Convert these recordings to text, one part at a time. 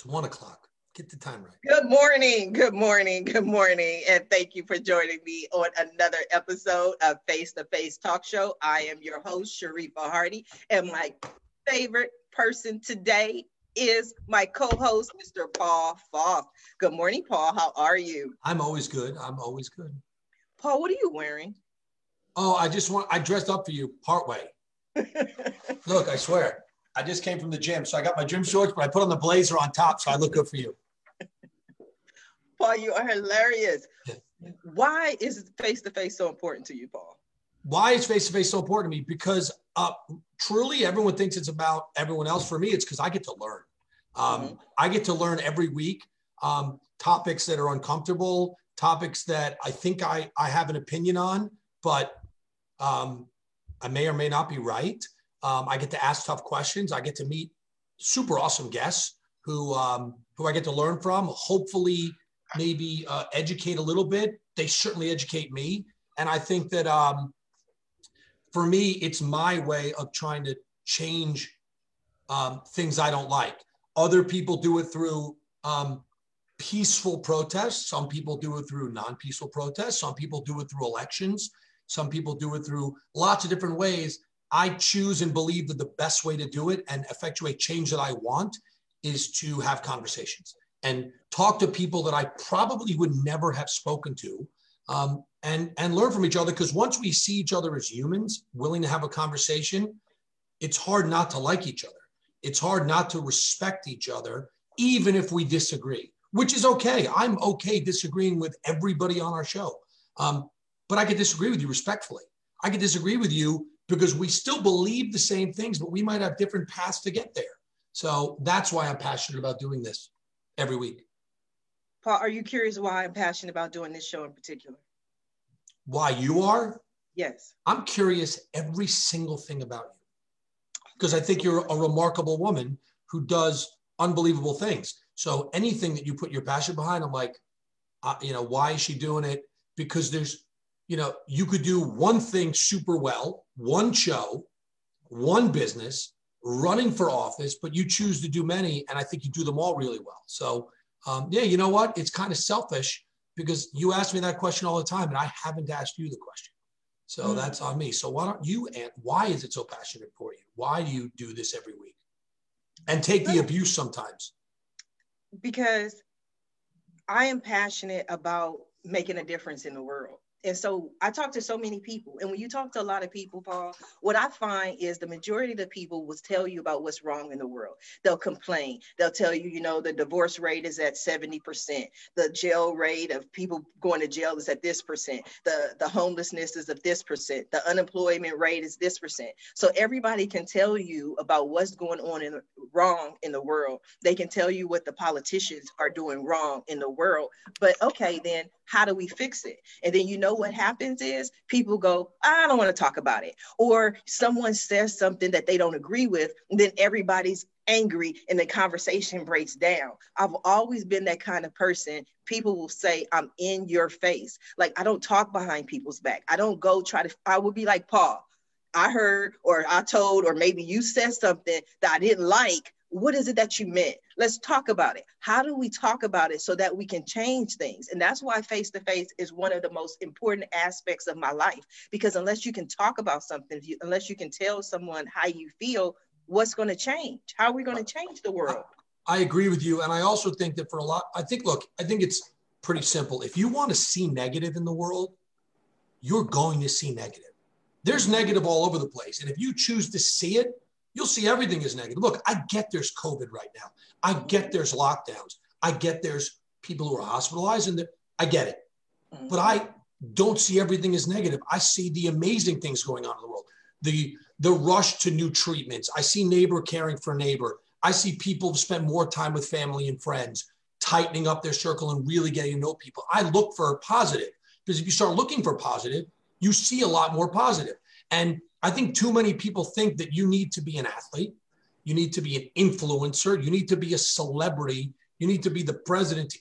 It's 1 o'clock. Get the time right. Good morning, good morning, good morning, and thank you for joining me on another episode of Face to Face Talk Show. I am your host, Sharifa Hardy, and my favorite person today is my co-host, Mr. Paul Falk. Good morning, Paul. How are you? I'm always good. Paul, what are you wearing? Oh, I dressed up for you partway. Look, I swear. I just came from the gym, so I got my gym shorts, but I put on the blazer on top, so I look good for you. Paul, you are hilarious. Why is face-to-face so important to you, Paul? Why is face-to-face so important to me? Because truly everyone thinks it's about everyone else. For me, it's because I get to learn. I get to learn every week topics that are uncomfortable, topics that I think I have an opinion on, but I may or may not be right. I get to ask tough questions. I get to meet super awesome guests who I get to learn from, hopefully maybe educate a little bit. They certainly educate me. And I think that for me, it's my way of trying to change things I don't like. Other people do it through peaceful protests. Some people do it through non-peaceful protests. Some people do it through elections. Some people do it through lots of different ways. I choose and believe that the best way to do it and effectuate change that I want is to have conversations and talk to people that I probably would never have spoken to and learn from each other. Because once we see each other as humans willing to have a conversation, it's hard not to like each other. It's hard not to respect each other, even if we disagree, which is okay. I'm okay disagreeing with everybody on our show. But I could disagree with you respectfully. I could disagree with you because we still believe the same things, but we might have different paths to get there. So that's why I'm passionate about doing this every week. Paul, are you curious why I'm passionate about doing this show in particular? Why you are? Yes. I'm curious every single thing about you because I think you're a remarkable woman who does unbelievable things. So anything that you put your passion behind, I'm like, why is she doing it? Because there's, you could do one thing super well, one show, one business, running for office, but you choose to do many, and I think you do them all really well. So, you know what? It's kind of selfish because you ask me that question all the time, and I haven't asked you the question. So that's on me. So why don't you, why is it so passionate for you? Why do you do this every week? And take the abuse sometimes. Because I am passionate about making a difference in the world. And so I talk to so many people. And when you talk to a lot of people, Paul, what I find is the majority of the people will tell you about what's wrong in the world. They'll complain. They'll tell you, the divorce rate is at 70%. The jail rate of people going to jail is at this percent. The homelessness is of this percent. The unemployment rate is this percent. So everybody can tell you about what's going on wrong in the world. They can tell you what the politicians are doing wrong in the world. But okay, then how do we fix it? And then what happens is people go, I don't want to talk about it. Or someone says something that they don't agree with, and then everybody's angry and the conversation breaks down. I've always been that kind of person. People will say, I'm in your face. Like, I don't talk behind people's back. I don't go I would be like, Paul, I heard, or I told, or maybe you said something that I didn't like. What is it that you meant? Let's talk about it. How do we talk about it so that we can change things? And that's why face-to-face is one of the most important aspects of my life, because unless you can talk about something, unless you can tell someone how you feel, what's going to change? How are we going to change the world? I agree with you. And I also think that I think it's pretty simple. If you want to see negative in the world, you're going to see negative. There's negative all over the place. And if you choose to see it, you'll see everything is negative. Look, I get there's COVID right now. I get there's lockdowns. I get there's people who are hospitalized, and I get it. But I don't see everything as negative. I see the amazing things going on in the world. The rush to new treatments. I see neighbor caring for neighbor. I see people spend more time with family and friends, tightening up their circle and really getting to know people. I look for positive, because if you start looking for positive, you see a lot more positive. And I think too many people think that you need to be an athlete. You need to be an influencer. You need to be a celebrity. You need to be the president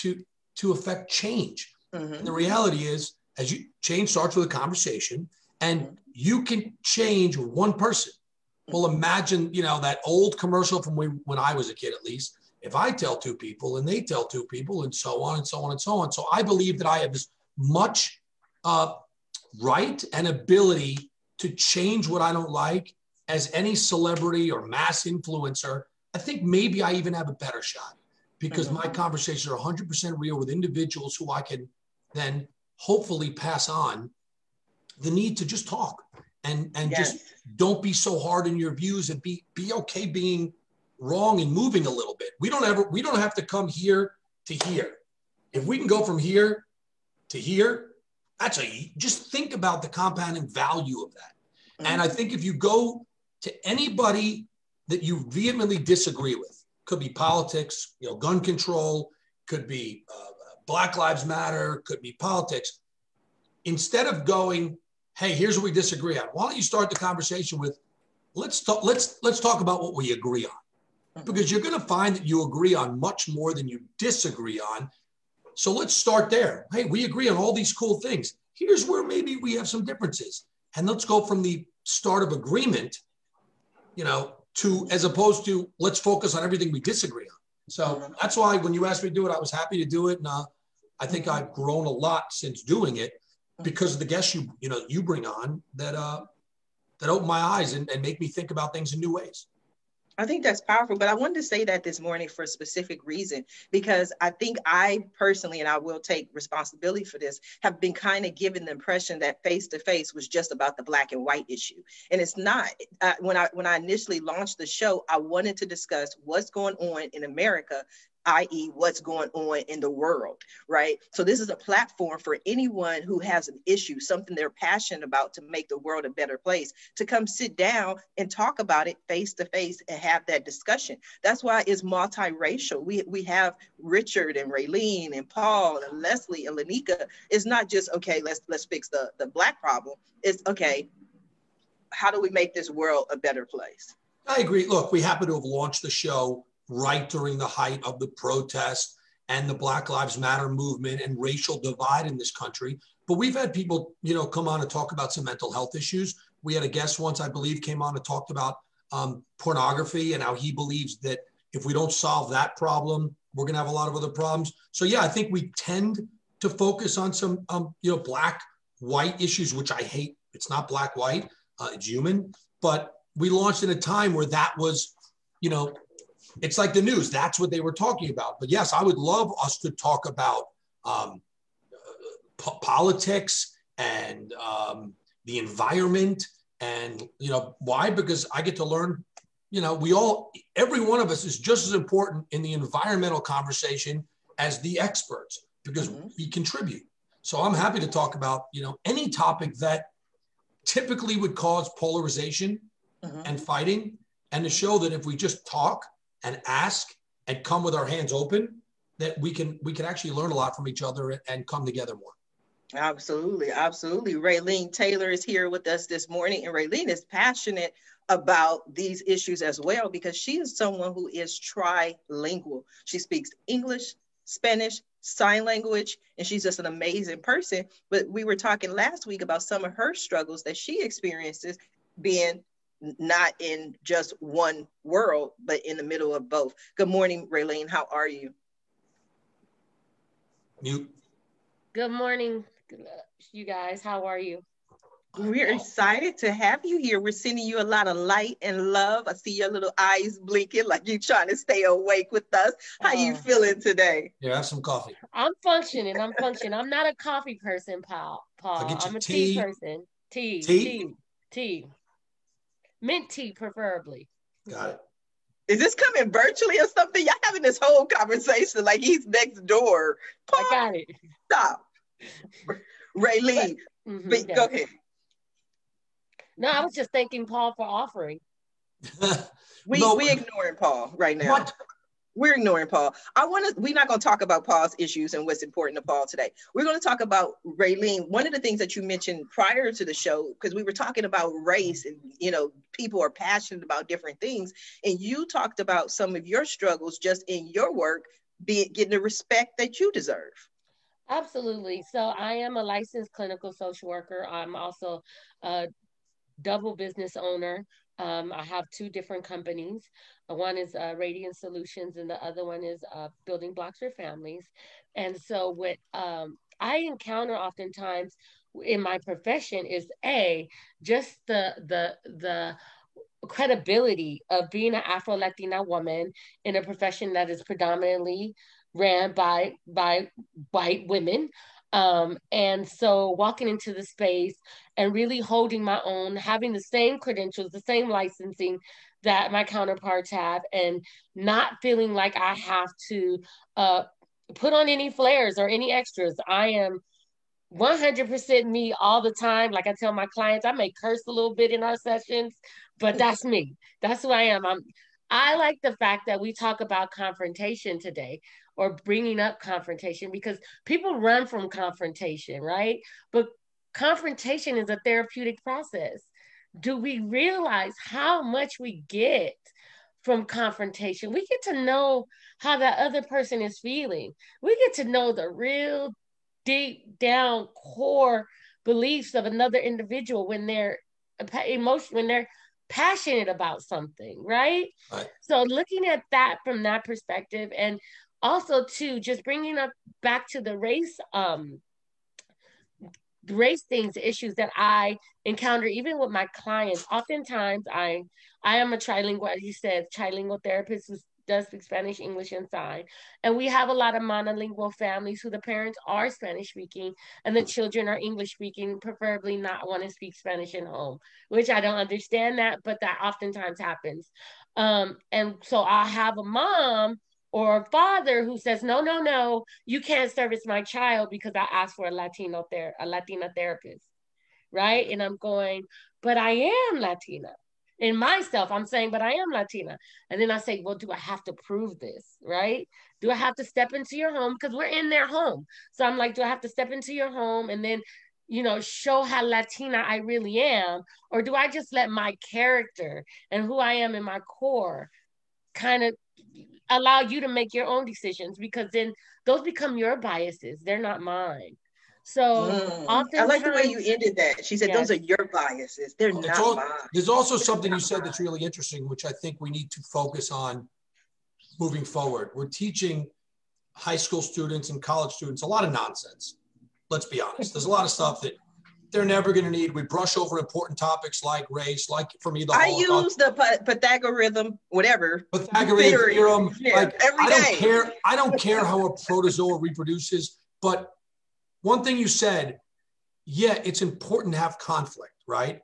to affect change. And the reality is, change starts with a conversation, and you can change one person. Well, imagine, that old commercial from when I was a kid, at least. if I tell two people and they tell two people and so on and so on and so on. So I believe that I have as much right and ability to change what I don't like as any celebrity or mass influencer. I think maybe I even have a better shot because my conversations are 100% real with individuals who I can then hopefully pass on the need to just talk and just don't be so hard in your views and be okay being wrong and moving a little bit. We don't have to come here to here. If we can go from here to here, just think about the compounding value of that. And I think if you go to anybody that you vehemently disagree with, could be politics, gun control, could be Black Lives Matter, could be politics. Instead of going, hey, here's what we disagree on, why don't you start the conversation with, let's talk about what we agree on, because you're going to find that you agree on much more than you disagree on. So let's start there. Hey, we agree on all these cool things. Here's where maybe we have some differences, and let's go from the start of agreement, to as opposed to let's focus on everything we disagree on. So that's why when you asked me to do it, I was happy to do it, and I think I've grown a lot since doing it because of the guests you bring on that open my eyes and make me think about things in new ways. I think that's powerful, but I wanted to say that this morning for a specific reason, because I think I personally, and I will take responsibility for this, have been kind of given the impression that face-to-face was just about the black and white issue. And it's not. When I initially launched the show, I wanted to discuss what's going on in America, i.e. what's going on in the world, right? So this is a platform for anyone who has an issue, something they're passionate about to make the world a better place, to come sit down and talk about it face to face and have that discussion. That's why it's multiracial. We have Richard and Raylene and Paul and Leslie and Lanika. It's not just, okay, let's fix the black problem. It's, okay, how do we make this world a better place? I agree. Look, we happen to have launched the show right during the height of the protest and the Black Lives Matter movement and racial divide in this country. But we've had people, come on and talk about some mental health issues. We had a guest once, I believe, came on and talked about pornography and how he believes that if we don't solve that problem, we're going to have a lot of other problems. So, yeah, I think we tend to focus on some, black, white issues, which I hate. It's not black, white, it's human. But we launched in a time where that was, it's like the news. That's what they were talking about. But yes, I would love us to talk about politics and the environment. And, why? Because I get to learn, every one of us is just as important in the environmental conversation as the experts, because we contribute. So I'm happy to talk about, any topic that typically would cause polarization and fighting, and to show that if we just talk and ask and come with our hands open, that we can actually learn a lot from each other and come together more. Absolutely. Absolutely. Raylene Taylor is here with us this morning, and Raylene is passionate about these issues as well, because she is someone who is trilingual. She speaks English, Spanish, sign language, and she's just an amazing person. But we were talking last week about some of her struggles that she experiences being not in just one world, but in the middle of both. Good morning, Raylene. How are you? Mute. Good morning, you guys. How are you? We're excited to have you here. We're sending you a lot of light and love. I see your little eyes blinking like you're trying to stay awake with us. How you feeling today? Yeah, have some coffee. I'm functioning. I'm not a coffee person, Paul. I'm a tea person. Tea. Mint tea, preferably. Got it. Is this coming virtually or something? Y'all having this whole conversation like he's next door. Paul, I got it. Stop. Raylene, go ahead. No, I was just thanking Paul for offering. We ignoring Paul right now. What? We're ignoring Paul. We're not going to talk about Paul's issues and what's important to Paul today. We're going to talk about Raylene. One of the things that you mentioned prior to the show, because we were talking about race and, people are passionate about different things. And you talked about some of your struggles just in your work, getting the respect that you deserve. Absolutely. So I am a licensed clinical social worker. I'm also a double business owner. I have two different companies. One is Radiant Solutions, and the other one is Building Blocks for Families. And so, what I encounter oftentimes in my profession is just the credibility of being an Afro Latina woman in a profession that is predominantly ran by white women. And so walking into the space and really holding my own, having the same credentials, the same licensing that my counterparts have, and not feeling like I have to put on any flares or any extras. I am 100% me all the time. Like I tell my clients, I may curse a little bit in our sessions, but that's me. That's who I am. I like the fact that we talk about confrontation today, or bringing up confrontation, because people run from confrontation, right? But confrontation is a therapeutic process. Do we realize how much we get from confrontation? We get to know how that other person is feeling. We get to know the real deep down core beliefs of another individual when they're when they're passionate about something, right? So looking at that from that perspective, and also too, just bringing up back to the race things, issues that I encounter even with my clients. Oftentimes I am a trilingual, as you said, trilingual therapist who does speak Spanish, English, and sign. And we have a lot of monolingual families who the parents are Spanish speaking and the children are English speaking, preferably not want to speak Spanish at home, which I don't understand that, but that oftentimes happens. And so I'll have a mom or a father who says, no, you can't service my child because I asked for a Latina therapist, right? And I'm going, but I am Latina. In myself, I'm saying, but I am Latina. And then I say, well, do I have to prove this, right? Do I have to step into your home? Because we're in their home. So I'm like, do I have to step into your home and then, show how Latina I really am? Or do I just let my character and who I am in my core kind of allow you to make your own decisions? Because then those become your biases. They're not mine. So I like the way you ended that. She said, yes, those are your biases. They're not mine. There's also something you said that's really interesting, which I think we need to focus on moving forward. We're teaching high school students and college students a lot of nonsense. Let's be honest. There's a lot of stuff that they're never going to need. We brush over important topics like race, like for me, I use the Pythagorean, whatever. Pythagorean theorem. Like, every day. I don't care how a protozoa reproduces, but one thing you said, yeah, it's important to have conflict, right?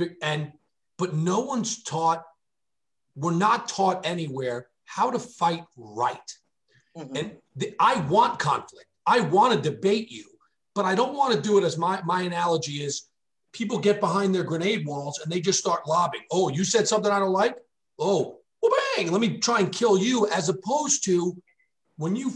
But no one's taught, we're not taught anywhere how to fight right. Mm-hmm. And I want conflict. I want to debate you, but I don't want to do it as my analogy is people get behind their grenade walls and they just start lobbing. Oh, you said something I don't like? Oh, well, bang, let me try and kill you, as opposed to when you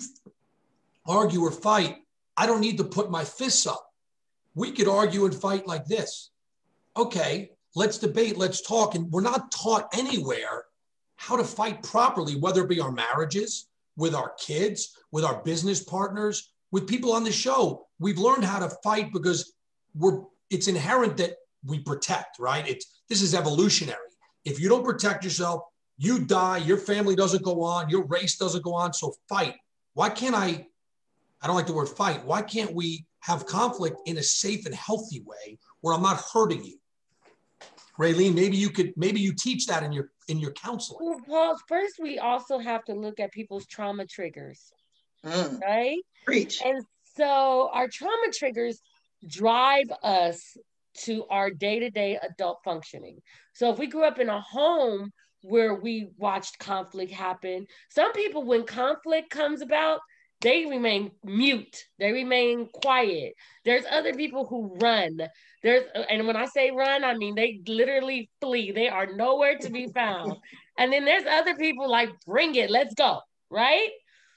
argue or fight, I don't need to put my fists up. We could argue and fight like this. Okay, let's debate, let's talk. And we're not taught anywhere how to fight properly, whether it be our marriages, with our kids, with our business partners, with people on the show. We've learned how to fight because it's inherent that we protect, right? This is evolutionary. If you don't protect yourself, you die, your family doesn't go on, your race doesn't go on, so fight. Why can't I don't like the word fight. Why can't we have conflict in a safe and healthy way where I'm not hurting you? Raylene, maybe you teach that in your counseling. Well, first we also have to look at people's trauma triggers, right? Preach. And so our trauma triggers drive us to our day-to-day adult functioning. So if we grew up in a home where we watched conflict happen, some people, when conflict comes about, they remain mute. They remain quiet. There's other people who run. And when I say run, I mean they literally flee. They are nowhere to be found. And then there's other people like, bring it, let's go, right?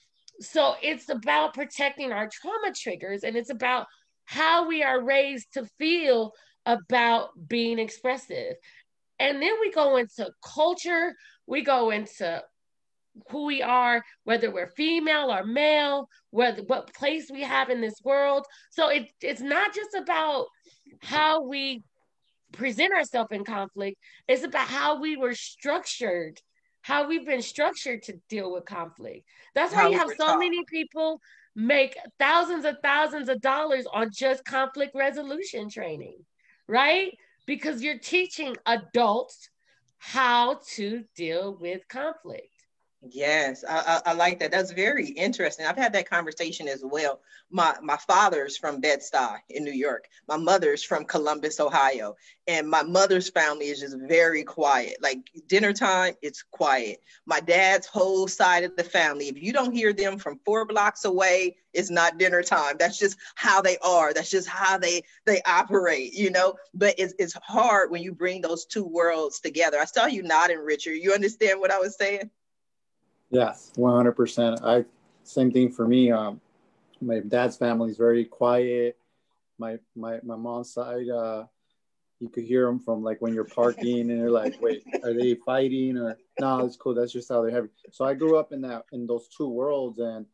So it's about protecting our trauma triggers, and it's about how we are raised to feel about being expressive. And then we go into culture, we go into who we are, whether we're female or male, what place we have in this world. So it's not just about how we present ourselves in conflict. It's about how we were structured, how we've been structured to deal with conflict. That's why How you we have were so taught. many people make thousands of dollars on just conflict resolution training, right? Because you're teaching adults how to deal with conflict. Yes, I like that. That's very interesting. I've had that conversation as well. My father's from Bed-Stuy in New York. My mother's from Columbus, Ohio. And my mother's family is just very quiet. Like dinner time, it's quiet. My dad's whole side of the family, if you don't hear them from 4 blocks away, it's not dinner time. That's just how they are. That's just how they operate, you know. But it's hard when you bring those two worlds together. I saw you nodding, Richard. You understand what I was saying? Yes, 100%. Same thing for me. My dad's family is very quiet. My mom's side, you could hear them from like when you're parking and you're like, wait, are they fighting or no? It's cool. That's just how they're having. So I grew up in those two worlds, and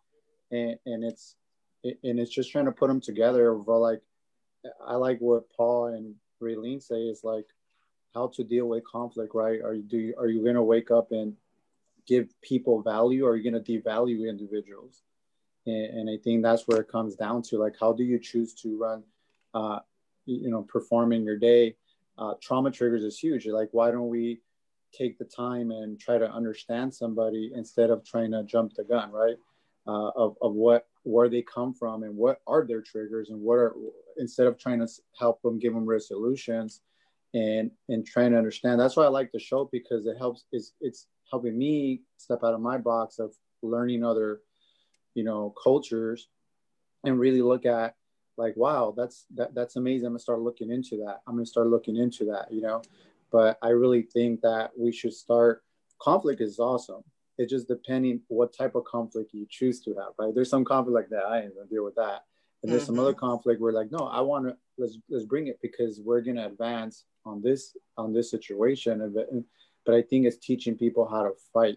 it's just trying to put them together. But like, I like what Paul and Raylene say is like how to deal with conflict, right? Are you gonna wake up and give people value, or are you going to devalue individuals? And I think that's where it comes down to, like, how do you choose to run, perform in your day? Trauma triggers is huge. Like, why don't we take the time and try to understand somebody instead of trying to jump the gun, right? Of where they come from and what are their triggers, and instead of trying to help them, give them resolutions and trying to understand. That's why I like the show, because it's helping me step out of my box of learning other, cultures, and really look at like, wow, that's amazing. I'm gonna start looking into that. But I really think that we should start. Conflict is awesome. It's just depending what type of conflict you choose to have, right? There's some conflict like that. I ain't gonna deal with that. And there's some other conflict where like, no, I want to, let's bring it because we're going to advance on this situation. But I think it's teaching people how to fight,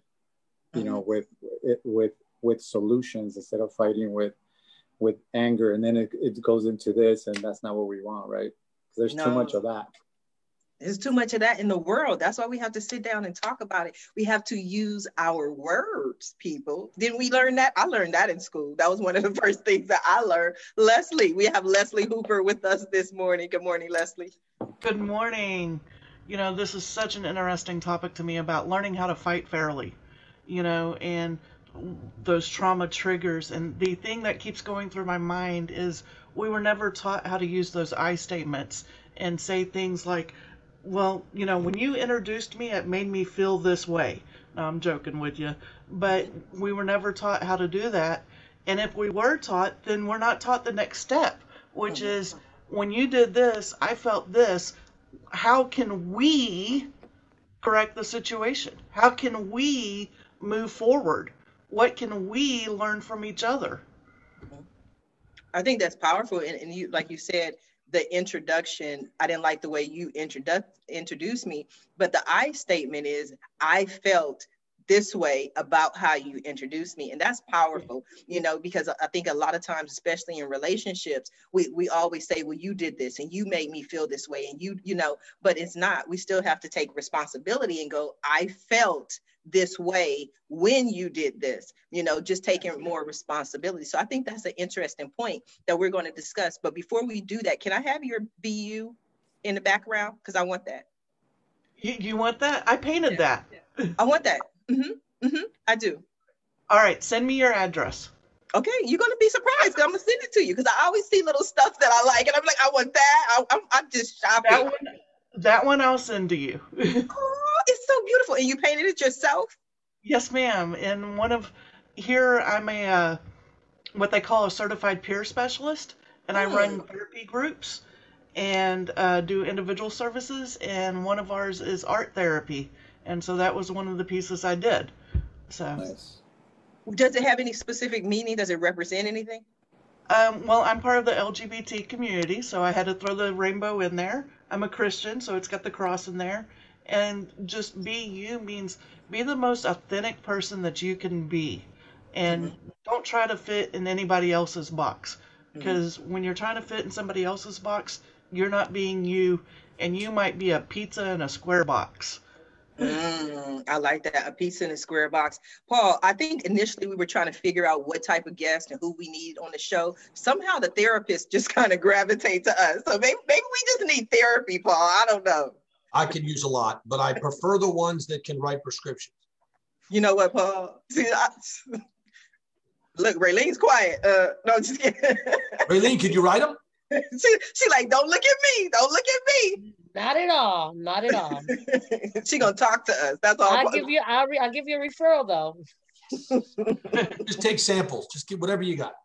with solutions instead of fighting with anger. And then it goes into this, and that's not what we want, right? There's too much of that. There's too much of that in the world. That's why we have to sit down and talk about it. We have to use our words, people. Didn't we learn that? I learned that in school. That was one of the first things that I learned. Leslie, we have Leslie Hooper with us this morning. Good morning, Leslie. Good morning. This is such an interesting topic to me about learning how to fight fairly, and those trauma triggers. And the thing that keeps going through my mind is we were never taught how to use those I statements and say things like, well, when you introduced me, it made me feel this way. No, I'm joking with you. But we were never taught how to do that. And if we were taught, then we're not taught the next step, which is, when you did this, I felt this. How can we correct the situation? How can we move forward? What can we learn from each other? I think that's powerful. And you, like you said, the introduction, I didn't like the way you introduced me, but the I statement is, I felt this way about how you introduced me. And that's powerful, because I think a lot of times, especially in relationships, we always say, well, you did this and you made me feel this way. And but it's not. We still have to take responsibility and go, I felt this way when you did this, just taking more responsibility. So I think that's an interesting point that we're going to discuss. But before we do that, can I have your BU in the background? Because I want that. You want that? I painted that. I want that. I do. All right, send me your address. Okay, you're gonna be surprised. I'm gonna send it to you because I always see little stuff that I like, and I'm like, I want that. I'm just shopping. That one I'll send to you. Oh, it's so beautiful. And you painted it yourself? Yes, ma'am. And here I'm a what they call a certified peer specialist, and I run therapy groups and do individual services. And one of ours is art therapy. And so that was one of the pieces I did. So, nice. Does it have any specific meaning? Does it represent anything? Well, I'm part of the LGBT community, so I had to throw the rainbow in there. I'm a Christian, so it's got the cross in there. And just be you means be the most authentic person that you can be. And don't try to fit in anybody else's box. Because when you're trying to fit in somebody else's box, you're not being you, and you might be a pizza in a square box. I like that. A pizza in a square box. Paul, I think initially we were trying to figure out what type of guest and who we need on the show. Somehow the therapist just kind of gravitate to us. So maybe we just need therapy, Paul. I don't know. I could use a lot, but I prefer the ones that can write prescriptions. You know what, Paul? See, look, Raylene's quiet. No, just kidding. Raylene, could you write them? She like, don't look at me. Don't look at me. Not at all. Not at all. She gonna talk to us. That's all. I'll give you a referral though. Just take samples. Just get whatever you got.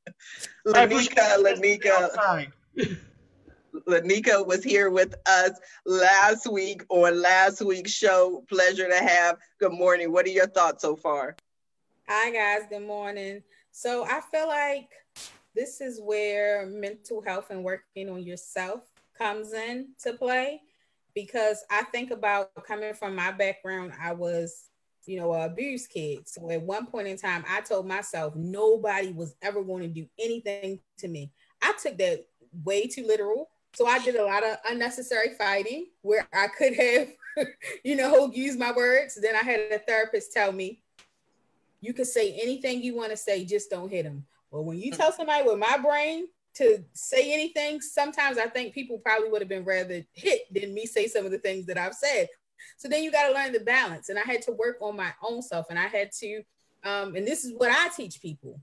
Lanika was here with us last week on last week's show. Pleasure to have. Good morning. What are your thoughts so far? Hi guys, good morning. So I feel like this is where mental health and working on yourself comes in to play, because I think about coming from my background, I was, an abused kid. So at one point in time, I told myself nobody was ever going to do anything to me. I took that way too literal. So I did a lot of unnecessary fighting where I could have, used my words. Then I had a therapist tell me, you can say anything you want to say, just don't hit them. Well, when you tell somebody with my brain to say anything, sometimes I think people probably would have been rather hit than me say some of the things that I've said. So then you got to learn the balance. And I had to work on my own self. And I had to, and this is what I teach people.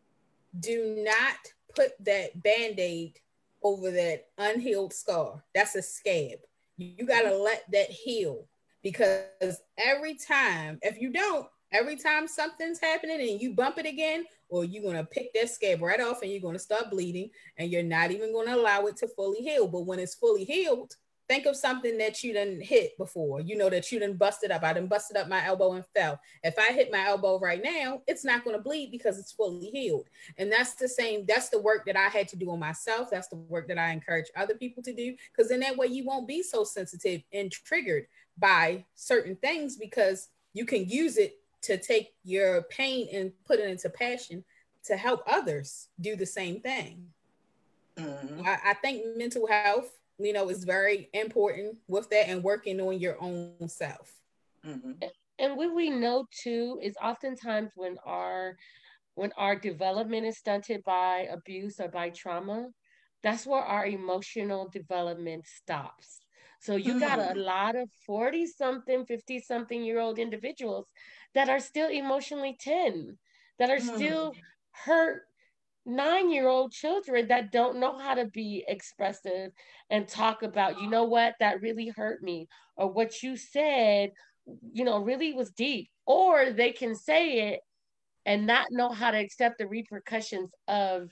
Do not put that Band-Aid over that unhealed scar. That's a scab. You got to let that heal, because every time something's happening and you bump it again, or you're going to pick that scab right off and you're going to start bleeding, and you're not even going to allow it to fully heal. But when it's fully healed, think of something that you done hit before, that you done busted up. I done busted up my elbow and fell. If I hit my elbow right now, it's not going to bleed because it's fully healed. And that's the work that I had to do on myself. That's the work that I encourage other people to do, because in that way you won't be so sensitive and triggered by certain things, because you can use it to take your pain and put it into passion to help others do the same thing. Mm-hmm. I think mental health, is very important with that, and working on your own self. Mm-hmm. And what we know too is oftentimes when our development is stunted by abuse or by trauma, that's where our emotional development stops. So you got a lot of 40-something, 50-something-year-old individuals that are still emotionally 10, that are still hurt 9-year-old children that don't know how to be expressive and talk about, what, that really hurt me, or what you said, really was deep. Or they can say it and not know how to accept the repercussions of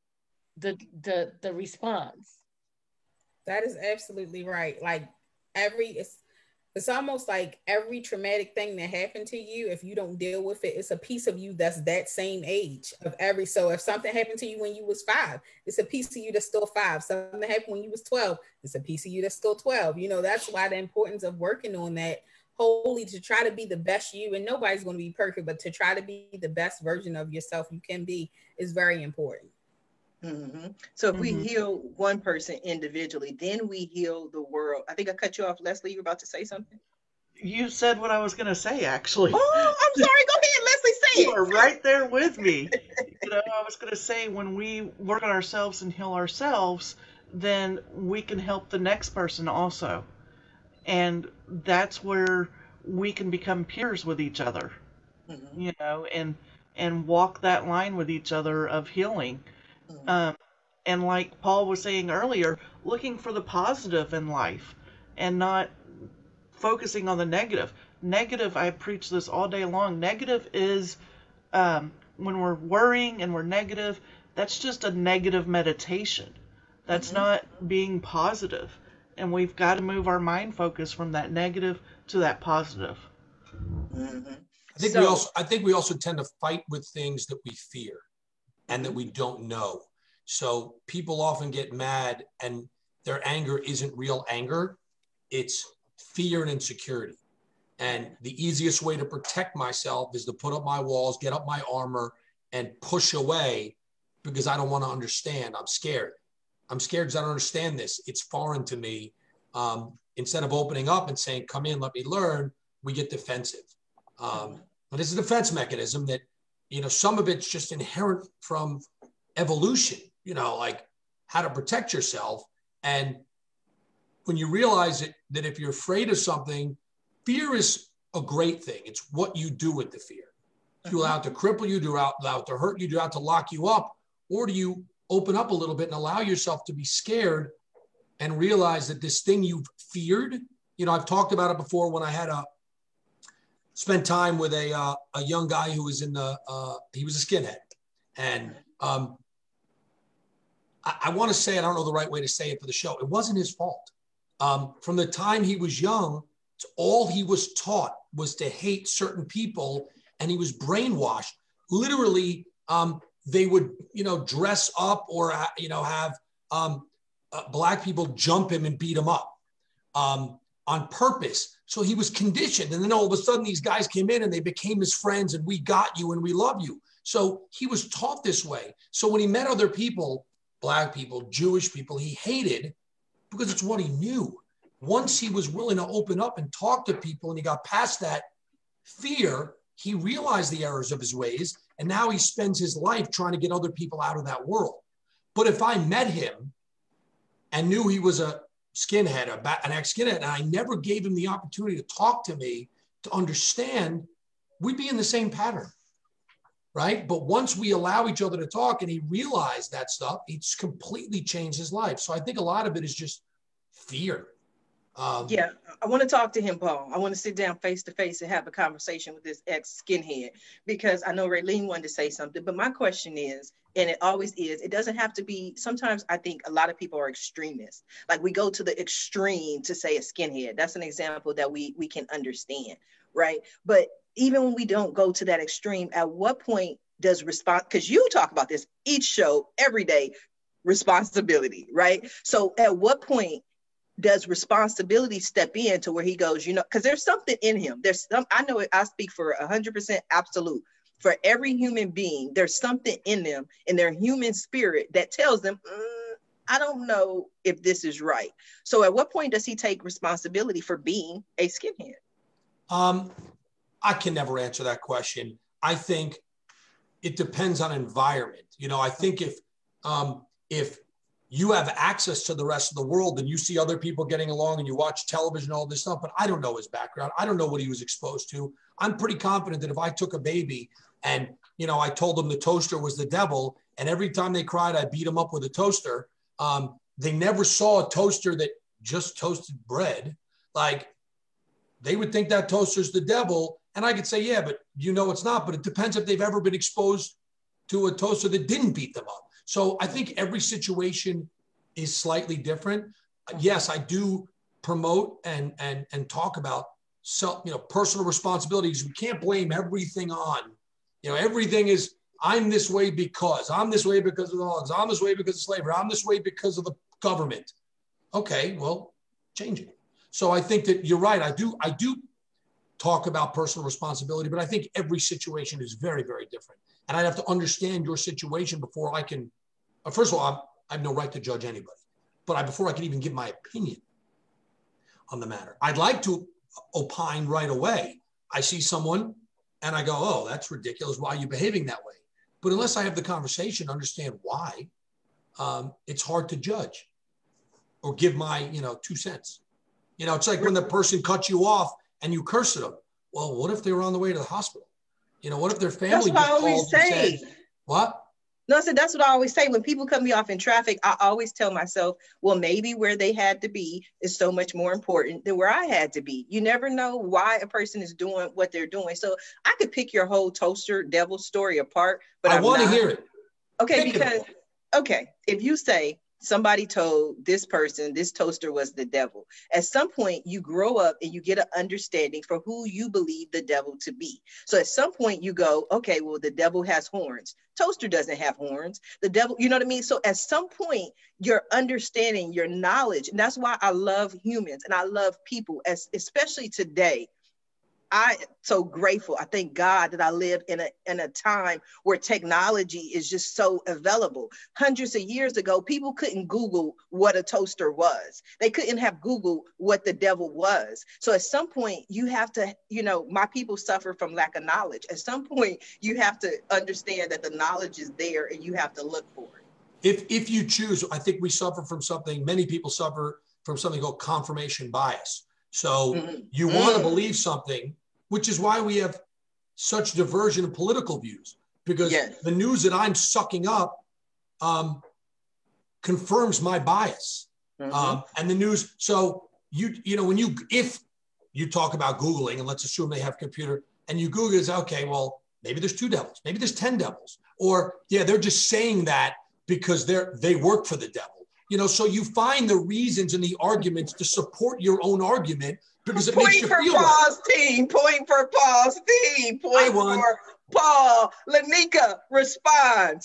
the response. That is absolutely right. Like it's almost like every traumatic thing that happened to you, if you don't deal with it, it's a piece of you that's that same age of so if something happened to you when you was 5, it's a piece of you that's still 5. Something happened when you was 12, it's a piece of you that's still 12. That's why the importance of working on that wholly, to try to be the best you, and nobody's going to be perfect, but to try to be the best version of yourself you can be is very important. Mm-hmm. So if we heal one person individually, then we heal the world. I think I cut you off, Leslie. You were about to say something? You said what I was going to say, actually. Oh, I'm sorry. Go ahead, Leslie, say it. You are right there with me. I was going to say, when we work on ourselves and heal ourselves, then we can help the next person also. And that's where we can become peers with each other, and walk that line with each other of healing. And like Paul was saying earlier, looking for the positive in life and not focusing on the negative. Negative, I preach this all day long. Negative is when we're worrying and we're negative, that's just a negative meditation. That's not being positive. And we've got to move our mind focus from that negative to that positive. I think we also tend to fight with things that we fear and that we don't know. So people often get mad and their anger isn't real anger. It's fear and insecurity. And the easiest way to protect myself is to put up my walls, get up my armor, and push away because I don't want to understand. I'm scared. I'm scared because I don't understand this. It's foreign to me. Instead of opening up and saying, come in, let me learn, we get defensive. But it's a defense mechanism that, some of it's just inherent from evolution, like how to protect yourself. And when you realize that if you're afraid of something, fear is a great thing. It's what you do with the fear. Do you allow it to cripple you? Do you allow it to hurt you? Do you allow it to lock you up? Or do you open up a little bit and allow yourself to be scared and realize that this thing you've feared, I've talked about it before when I had spent time with a young guy who was he was a skinhead. And I want to say, I don't know the right way to say it for the show, it wasn't his fault. From the time he was young, all he was taught was to hate certain people, and he was brainwashed. Literally, they would, dress up or, have Black people jump him and beat him up on purpose. So he was conditioned. And then all of a sudden, these guys came in and they became his friends, and we got you and we love you. So he was taught this way. So when he met other people, Black people, Jewish people, he hated because it's what he knew. Once he was willing to open up and talk to people and he got past that fear, he realized the errors of his ways. And now he spends his life trying to get other people out of that world. But if I met him and knew he was a skinhead, an ex-skinhead, and I never gave him the opportunity to talk to me, to understand, we'd be in the same pattern, right? But once we allow each other to talk and he realized that stuff, it's completely changed his life. So I think a lot of it is just fear. Yeah, I want to talk to him, Paul. I want to sit down face to face and have a conversation with this ex-skinhead, because I know Raylene wanted to say something, but my question is, and it always is, it doesn't have to be, sometimes I think a lot of people are extremists. Like we go to the extreme to say a skinhead. That's an example that we can understand, right? But even when we don't go to that extreme, at what point does response, because you talk about this each show, every day, responsibility, right? So at what point does responsibility step in to where he goes, because there's something in him. There's some, I know it, I speak for 100% absolute. For every human being, there's something in them, in their human spirit, that tells them, I don't know if this is right. So at what point does he take responsibility for being a skinhead? I can never answer that question. I think it depends on environment. I think if you have access to the rest of the world and you see other people getting along and you watch television, all this stuff, but I don't know his background. I don't know what he was exposed to. I'm pretty confident that if I took a baby and, I told them the toaster was the devil, and every time they cried, I beat them up with a toaster. They never saw a toaster that just toasted bread. Like, they would think that toaster's the devil. And I could say, yeah, but it's not. But it depends if they've ever been exposed to a toaster that didn't beat them up. So I think every situation is slightly different. Yes, I do promote and talk about personal responsibilities. We can't blame everything on, everything is, I'm this way because of the laws. I'm this way because of slavery. I'm this way because of the government. Okay, well, change it. So I think that you're right. I do talk about personal responsibility, but I think every situation is very, very different. And I'd have to understand your situation before I can, first of all, I have no right to judge anybody, but before I can even give my opinion on the matter. I'd like to opine right away. I see someone and I go, oh, that's ridiculous. Why are you behaving that way? But unless I have the conversation, understand why, it's hard to judge or give my, 2 cents. It's like when the person cuts you off and you curse at them. Well, what if they were on the way to the hospital? What if their family just called and said, what? No, I said, that's what I always say. When people cut me off in traffic, I always tell myself, well, maybe where they had to be is so much more important than where I had to be. You never know why a person is doing what they're doing. So I could pick your whole toaster devil story apart, but I want to hear it. Okay, if you say somebody told this person this toaster was the devil, at some point you grow up and you get an understanding for who you believe the devil to be. So at some point you go, okay, well, the devil has horns. Toaster doesn't have horns. The devil, you know what I mean? So at some point you're understanding your knowledge. And that's why I love humans and I love people, especially today. I so grateful. I thank God that I live in a time where technology is just so available. Hundreds of years ago, people couldn't Google what a toaster was. They couldn't have Googled what the devil was. So at some point you have to, my people suffer from lack of knowledge. At some point you have to understand that the knowledge is there and you have to look for it. If you choose, I think we suffer from something, many people suffer from something called confirmation bias. So you want to believe something, which is why we have such diversion in political views, because the news that I'm sucking up confirms my bias. And the news, so if you talk about Googling, and let's assume they have a computer, and you Google it, okay, well, maybe there's 2 devils, maybe there's 10 devils, or they're just saying that because they work for the devil. So you find the reasons and the arguments to support your own argument because it makes you feel Paul's team. Point for Paul's team. Point for Paul. Lanika, respond.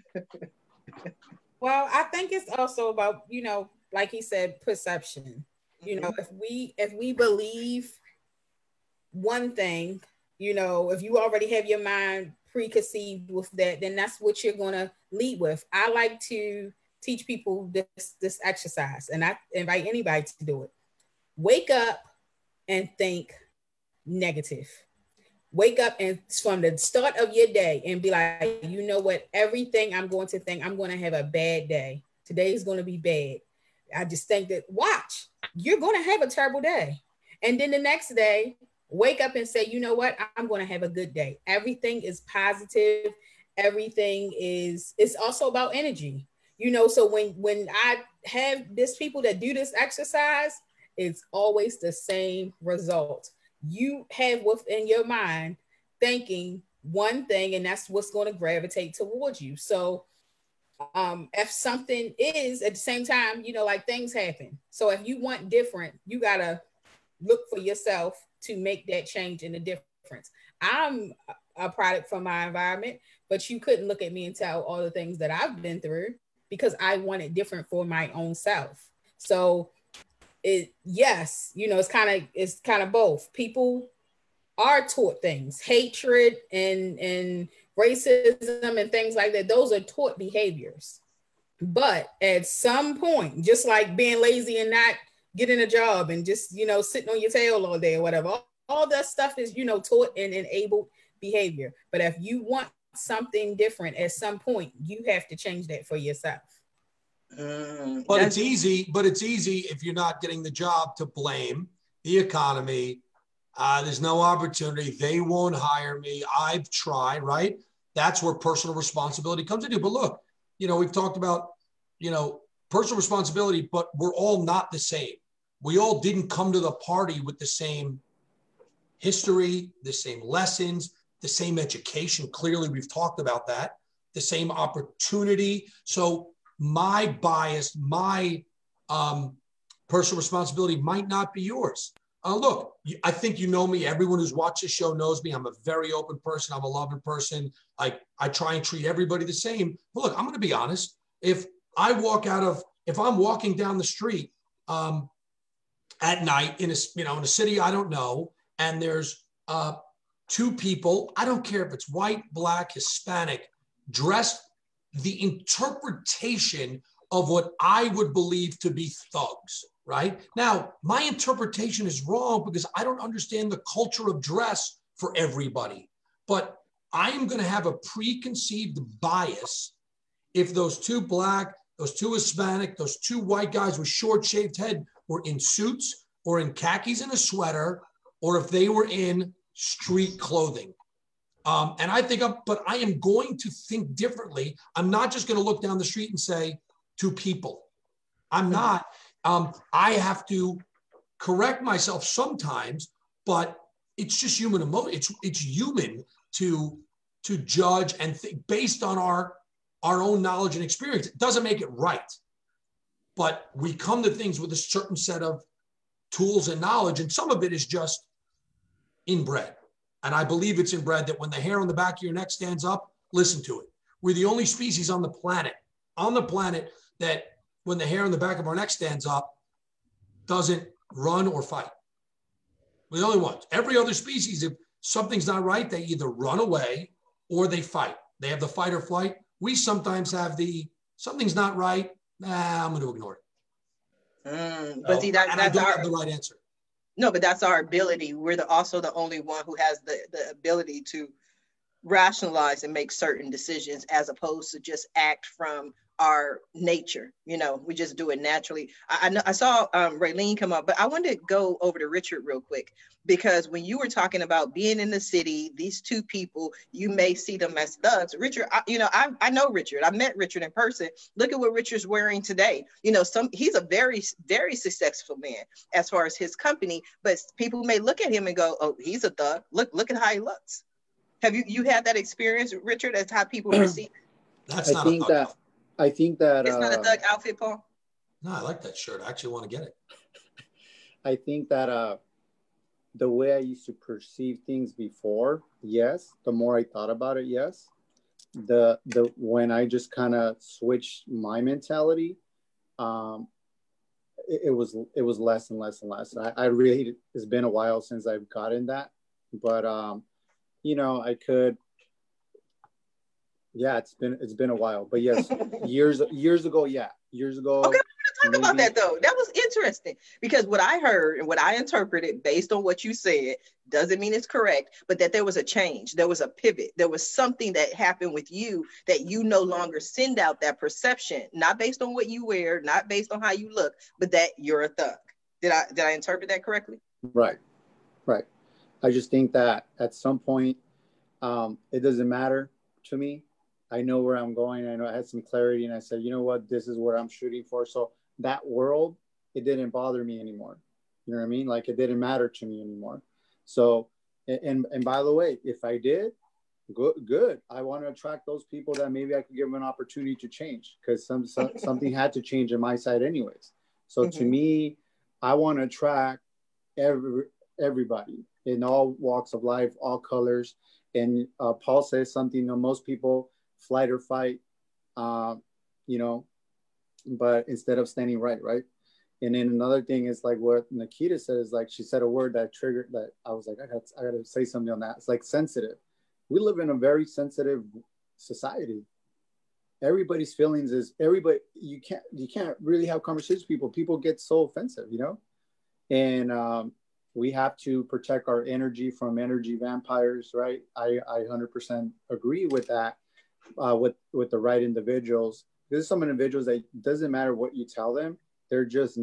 Well, I think it's also about, like he said, perception. If we believe one thing, if you already have your mind preconceived with that, then that's what you're going to lead with. I like to teach people this exercise, and I invite anybody to do it. Wake up and think negative. Wake up and from the start of your day and be like, you know what? Everything I'm going to think, I'm going to have a bad day. Today is going to be bad. I just think that, watch, you're going to have a terrible day. And then the next day, wake up and say, you know what? I'm going to have a good day. Everything is positive. Everything is, it's also about energy. So when I have this people that do this exercise, it's always the same result. You have within your mind thinking one thing, and that's what's going to gravitate towards you. So if something is at the same time, like things happen. So if you want different, you got to look for yourself to make that change and the difference. I'm a product from my environment, but you couldn't look at me and tell all the things that I've been through because I want it different for my own self. So it's kind of both. People are taught things, hatred and racism and things like that. Those are taught behaviors. But at some point, just like being lazy and not getting a job and just, sitting on your tail all day or whatever, all that stuff is, taught and enabled behavior. But if you want something different at some point, you have to change that for yourself. But it's easy if you're not getting the job to blame the economy. There's no opportunity. They won't hire me. I've tried, right? That's where personal responsibility comes into. But look, we've talked about, personal responsibility, but we're all not the same. We all didn't come to the party with the same history, the same lessons, the same education. Clearly, we've talked about that, the same opportunity. So my bias, my personal responsibility might not be yours. Look, I think me. Everyone who's watched the show knows me. I'm a very open person. I'm a loving person. I try and treat everybody the same. But look, I'm going to be honest. If I'm walking down the street at night in a city I don't know, and there's 2 people, I don't care if it's white, black, Hispanic, dressed the interpretation of what I would believe to be thugs, right? Now, my interpretation is wrong because I don't understand the culture of dress for everybody, but I am going to have a preconceived bias if those 2 black, those 2 Hispanic, those 2 white guys with short shaved head were in suits or in khakis and a sweater, or if they were in street clothing. And I think but I am going to think differently. I'm not just going to look down the street and say 2 people. I'm not. I have to correct myself sometimes, but it's just human emotion. It's human to judge and think based on our own knowledge and experience. It doesn't make it right, but we come to things with a certain set of tools and knowledge, and some of it is just inbred. And I believe it's inbred that when the hair on the back of your neck stands up, listen to it. We're the only species on the planet that when the hair on the back of our neck stands up, doesn't run or fight. We're the only ones. Every other species, if something's not right, they either run away or they fight. They have the fight or flight. We sometimes have the something's not right. I'm going to ignore it. But see, that's I don't have the right answer. No, but that's our ability. We're also the only one who has the ability to rationalize and make certain decisions, as opposed to just act from our nature. You know, we just do it naturally. I saw Raylene come up, but I wanted to go over to Richard real quick, because when you were talking about being in the city, these two people, you may see them as thugs. Richard, I know Richard. I met Richard in person. Look at what Richard's wearing today. You know, he's a very, very successful man as far as his company, but people may look at him and go, oh, he's a thug. Look at how he looks. Have you had that experience, Richard? That's how people perceive? That's not a thug. I think that it's not a thug outfit, Paul. No, I like that shirt. I actually want to get it. I think that the way I used to perceive things before, yes. The more I thought about it, yes. The when I just kind of switched my mentality, it was less and less and less. I really, it's been a while since I've gotten that, but you know, I could. Yeah, it's been a while, but yes, years ago, yeah, years ago. Okay, we're gonna talk about that though. That was interesting, because what I heard and what I interpreted based on what you said doesn't mean it's correct, but that there was a change, there was a pivot, there was something that happened with you that you no longer send out that perception, not based on what you wear, not based on how you look, but that you're a thug. Did I interpret that correctly? Right. I just think that at some point, it doesn't matter to me. I know where I'm going. I know I had some clarity, and I said, you know what, this is what I'm shooting for. So that world, it didn't bother me anymore. You know what I mean? Like, it didn't matter to me anymore. So, and by the way, if I did, good. I want to attract those people that maybe I could give them an opportunity to change, because something had to change on my side anyways. So to me, I want to attract everybody in all walks of life, all colors. And Paul says something, most people flight or fight, you know, but instead of standing right. And then another thing is like what Nikita said, is like, she said a word that triggered that. I was like, I got to say something on that. It's like sensitive. We live in a very sensitive society. Everybody's feelings is everybody. You can't really have conversations with people. People get so offensive, you know, and we have to protect our energy from energy vampires, right? I 100% agree with that. With the right individuals. There's some individuals that doesn't matter what you tell them, it's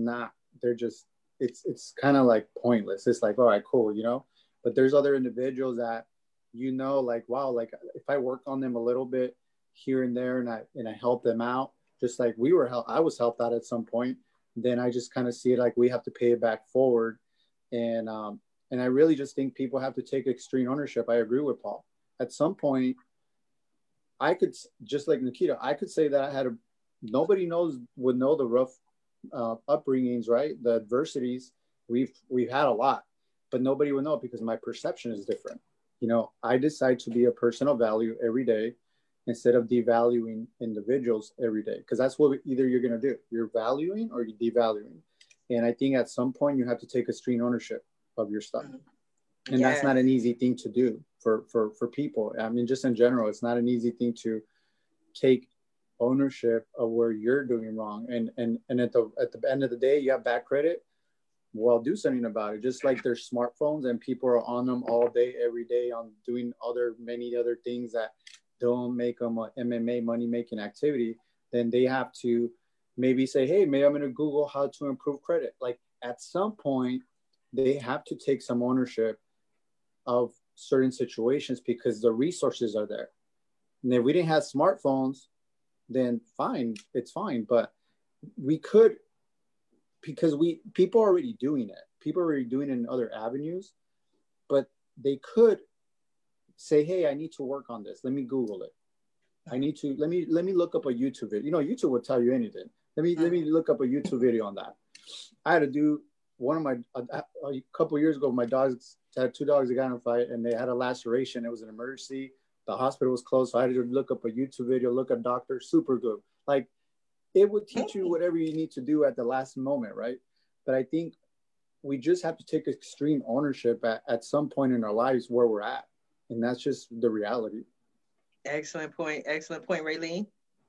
kind of like pointless. It's like, all right, cool, you know. But there's other individuals that, you know, like, wow, like if I work on them a little bit here and there, and I help them out, just like I was helped out at some point, then I just kind of see it like we have to pay it back forward. And I really just think people have to take extreme ownership. I agree with Paul. At some point, I could, just like Nikita, I could say that nobody would know the rough upbringings, right? The adversities we've had a lot, but nobody would know because my perception is different. You know, I decide to be a person of value every day instead of devaluing individuals every day, because that's what either you're going to do. You're valuing or you're devaluing. And I think at some point you have to take extreme ownership of your stuff. And that's not an easy thing to do for people. I mean, just in general, it's not an easy thing to take ownership of where you're doing wrong. And at the end of the day, you have bad credit. Well, do something about it. Just like there's smartphones and people are on them all day, every day, on doing many other things that don't make them a MMA money-making activity, then they have to maybe say, hey, maybe I'm going to Google how to improve credit. Like, at some point, they have to take some ownership of certain situations because the resources are there. And if we didn't have smartphones, then fine, it's fine. But we could, because people are already doing it. People are already doing it in other avenues, but they could say, hey, I need to work on this. Let me Google it. Let me look up a YouTube video. You know, YouTube will tell you anything. Let me look up a YouTube video on that. I had to do a couple of years ago, my dogs had 2 dogs that got in a fight and they had a laceration. It was an emergency. The hospital was closed. So I had to look up a YouTube video, look at doctor, super good. Like, it would teach you whatever you need to do at the last moment, right? But I think we just have to take extreme ownership at some point in our lives where we're at. And that's just the reality. Excellent point, Raylene.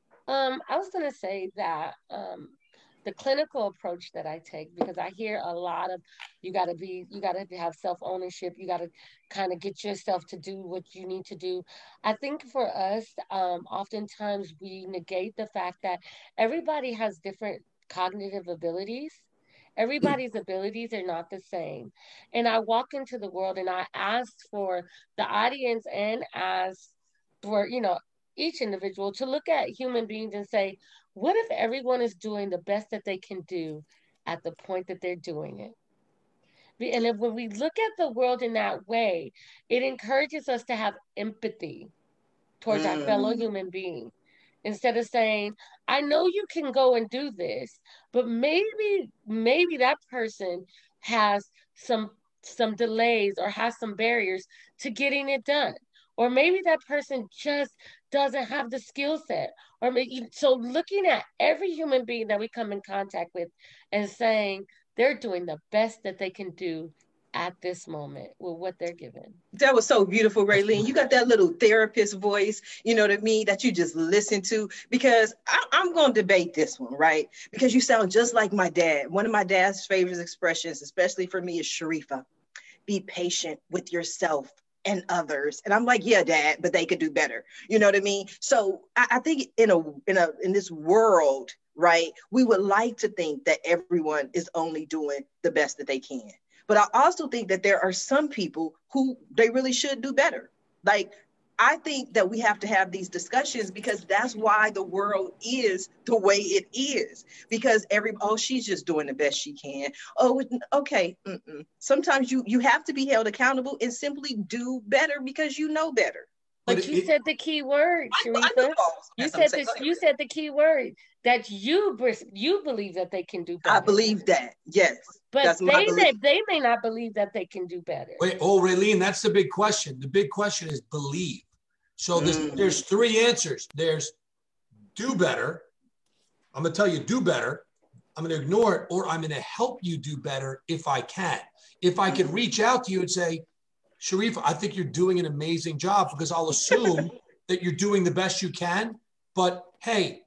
I was going to say that the clinical approach that I take, because I hear a lot of you got to have self-ownership. You got to kind of get yourself to do what you need to do. I think for us, oftentimes we negate the fact that everybody has different cognitive abilities. Everybody's abilities are not the same. And I walk into the world and I ask for the audience and ask for, each individual to look at human beings and say, what if everyone is doing the best that they can do at the point that they're doing it? And when we look at the world in that way, it encourages us to have empathy towards our fellow human being. Instead of saying, I know you can go and do this, but maybe that person has some delays or has some barriers to getting it done. Or maybe that person just doesn't have the skill set. Or maybe, so looking at every human being that we come in contact with and saying they're doing the best that they can do at this moment with what they're given. That was so beautiful, Raylene. You got that little therapist voice, to me, that you just listen to, because I'm going to debate this one, right? Because you sound just like my dad. One of my dad's favorite expressions, especially for me, is Sharifa. Be patient with yourself and others. And I'm like, yeah, Dad, but they could do better. You know what I mean? So I think in this world, right, we would like to think that everyone is only doing the best that they can. But I also think that there are some people who they really should do better. Like, I think that we have to have these discussions, because that's why the world is the way it is. Because she's just doing the best she can. Oh, okay. Sometimes you have to be held accountable and simply do better because you know better. But you said the key word, Sharifa. You said the key word that you believe that they can do better. I believe that, yes. But they may not believe that they can do better. Wait, Raylene, that's the big question. The big question is believe. So there's three answers. There's do better. I'm going to tell you do better. I'm going to ignore it, or I'm going to help you do better if I can. If I could reach out to you and say, Sharifa, I think you're doing an amazing job, because I'll assume that you're doing the best you can. But hey,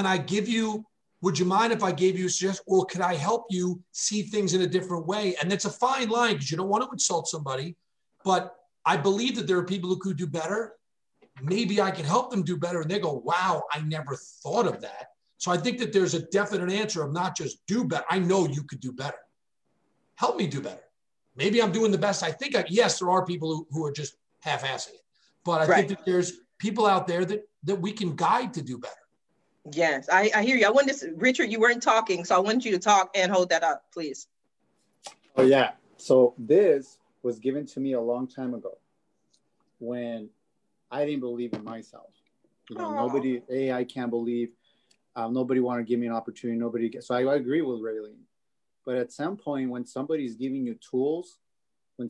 would you mind if I gave you a suggestion, or could I help you see things in a different way? And it's a fine line, because you don't want to insult somebody, but I believe that there are people who could do better. Maybe I can help them do better. And they go, wow, I never thought of that. So I think that there's a definite answer of not just do better. I know you could do better. Help me do better. Maybe I'm doing the best I think. Yes, there are people who are just half-assing it. But I think that there's people out there that we can guide to do better. Yes, I hear you. Richard, you weren't talking, so I want you to talk and hold that up, please. Oh, yeah. So this was given to me a long time ago when I didn't believe in myself. I can't believe. Nobody wanted to give me an opportunity. So I agree with Raylene. But at some point, when somebody's giving you tools, and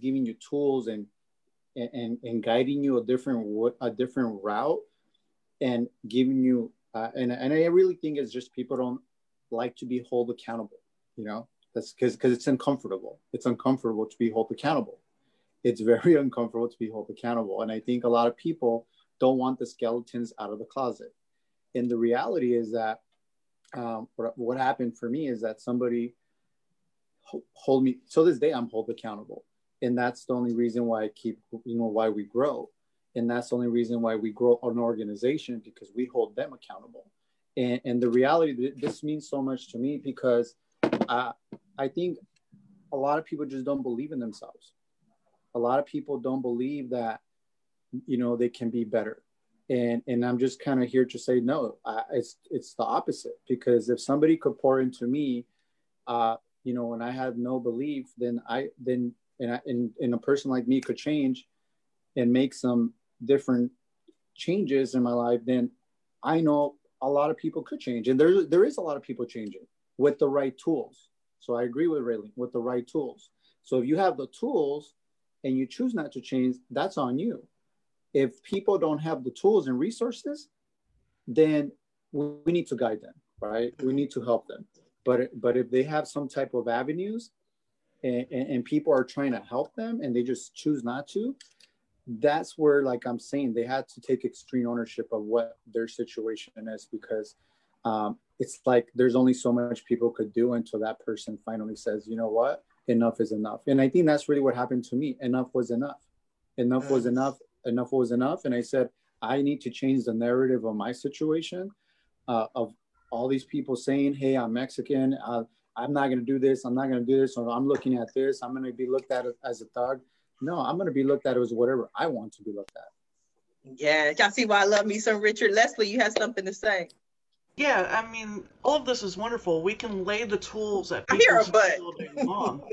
guiding you a different route, and giving you, and I really think it's just people don't like to be held accountable. That's because it's uncomfortable. It's uncomfortable to be held accountable. It's very uncomfortable to be held accountable. And I think a lot of people don't want the skeletons out of the closet. And the reality is that what happened for me is that somebody hold me. So this day I'm held accountable. And that's the only reason why I keep, why we grow. And that's the only reason why we grow an organization, because we hold them accountable. And the reality, this means so much to me, because I think a lot of people just don't believe in themselves. A lot of people don't believe that, they can be better. And I'm just kind of here to say, no, it's the opposite. Because if somebody could pour into me, when I have no belief, then a person like me could change and make some different changes in my life, then I know a lot of people could change. And there is a lot of people changing with the right tools. So I agree with Raylene, with the right tools. So if you have the tools and you choose not to change, that's on you. If people don't have the tools and resources, then we need to guide them, right? We need to help them. But if they have some type of avenues, and people are trying to help them and they just choose not to, that's where, like I'm saying, they had to take extreme ownership of what their situation is, because it's like there's only so much people could do until that person finally says, you know what, enough is enough. And I think that's really what happened to me. Enough was enough. Enough was enough. Enough was enough. And I said, I need to change the narrative of my situation, of all these people saying, hey, I'm Mexican. I'm not going to do this. I'm not going to do this. Or I'm looking at this. I'm going to be looked at as a thug. No, I'm going to be looked at as whatever I want to be looked at. Yeah. Y'all see why I love me some Richard. Leslie, you have something to say. Yeah, I mean, all of this is wonderful. We can lay the tools at I hear a people's but. all day long.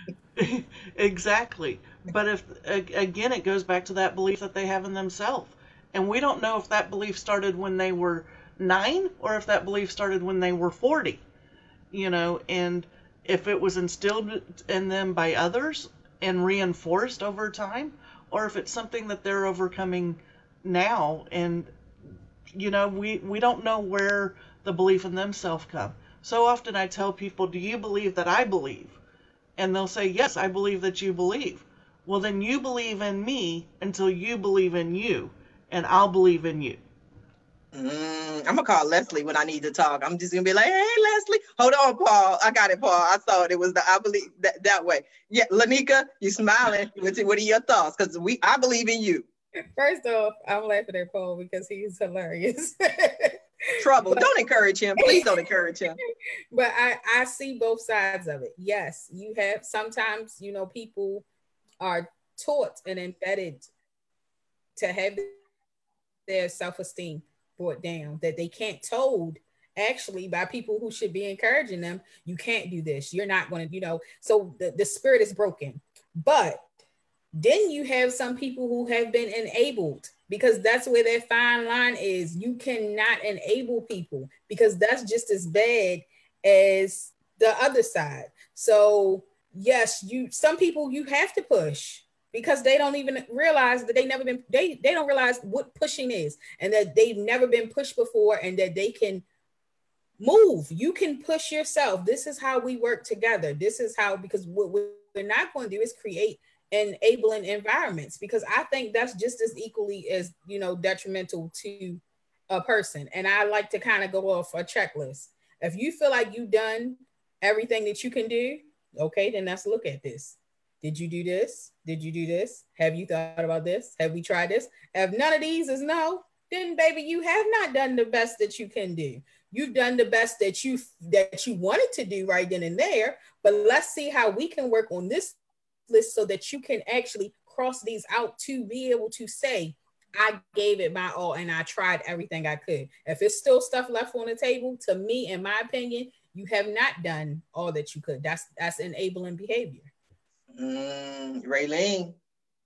Exactly. But if, again, it goes back to that belief that they have in themselves. And we don't know if that belief started when they were 9 or if that belief started when they were 40, you know, and if it was instilled in them by others and reinforced over time, or if it's something that they're overcoming now. And, you know, we don't know where the belief in themselves come. So often I tell people, do you believe that I believe? And they'll say, yes, I believe that you believe. Well, then you believe in me until you believe in you, and I'll believe in you. I'm going to call Leslie when I need to talk. I'm just going to be like, hey, Leslie. Hold on, Paul. I got it, Paul. I thought it was I believe that way. Yeah, Lanika, you smiling. What are your thoughts? Because I believe in you. First off, I'm laughing at Paul because he's hilarious. Trouble. Don't encourage him. Please don't encourage him. But I see both sides of it. Yes, you have sometimes, you know, people are taught and embedded to have their self-esteem brought down, that they can't told actually by people who should be encouraging them, you can't do this, you're not going to, you know, so the spirit is broken. But then you have some people who have been enabled, because that's where that fine line is. You cannot enable people, because that's just as bad as the other side. So yes, some people you have to push, because they don't even realize that they don't realize what pushing is, and that they've never been pushed before, and that they can move. You can push yourself. This is how we work together. This is how, because what we're not going to do is create enabling environments, because I think that's just as equally as, you know, detrimental to a person. And I like to kind of go off a checklist. If you feel like you've done everything that you can do, okay, then let's look at this. Did you do this? Did you do this? Have you thought about this? Have we tried this? If none of these is no, then baby, you have not done the best that you can do. You've done the best that you wanted to do right then and there. But let's see how we can work on this list so that you can actually cross these out to be able to say, I gave it my all and I tried everything I could. If it's still stuff left on the table, to me, in my opinion, you have not done all that you could. That's enabling behavior. Raylene.